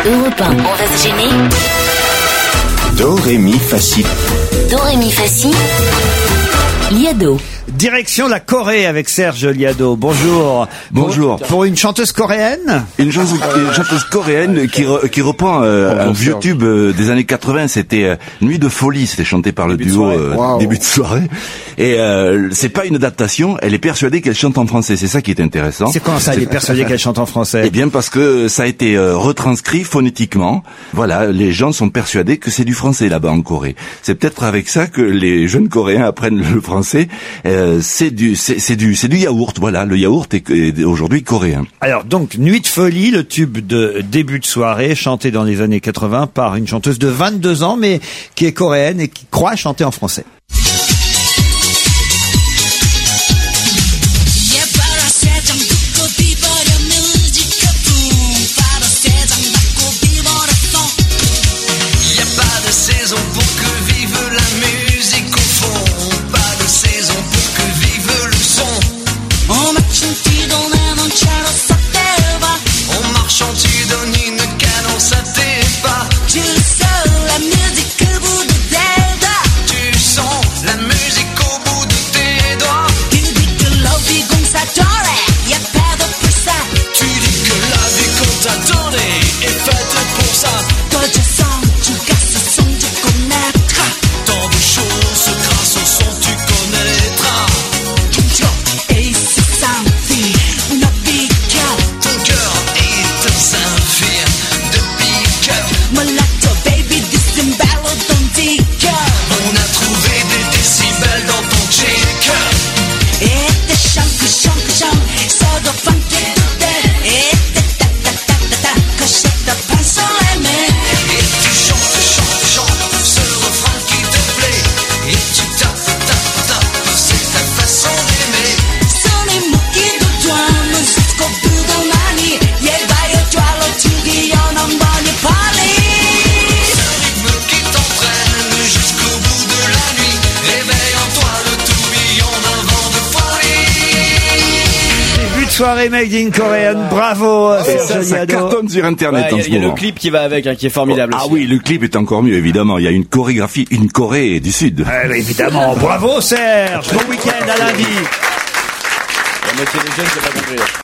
Europe 1, on va se gêner. Do, ré, mi, fa, si. Do, ré, mi, fa, si. Liado. Direction la Corée avec Serge Liado. Bonjour. Bonjour. Pour une chanteuse coréenne? Une chanteuse coréenne qui reprend un vieux tube des années 80. C'était Nuit de folie. C'était chanté par le duo début de soirée. Et c'est pas une adaptation. Elle est persuadée qu'elle chante en français. C'est ça qui est intéressant. C'est comment ça, elle est persuadée qu'elle chante en français? Eh bien parce que ça a été retranscrit phonétiquement. Voilà, les gens sont persuadés que c'est du français là-bas en Corée. C'est peut-être avec ça que les jeunes Coréens apprennent le français. C'est du yaourt, voilà. Le yaourt est aujourd'hui coréen. Alors donc, Nuit de folie, le tube de début de soirée, chanté dans les années 80 par une chanteuse de 22 ans, mais qui est coréenne et qui croit chanter en français. Soirée made in Korean, bravo Ça cartonne sur internet en ce moment. Il y a le clip qui va avec, qui est formidable aussi. Ah oui, le clip est encore mieux évidemment. Il y a une chorégraphie, une Corée du Sud. Évidemment, bravo Serge. Bon week-end, à lundi. La moitié des jeunes, c'est pas compris.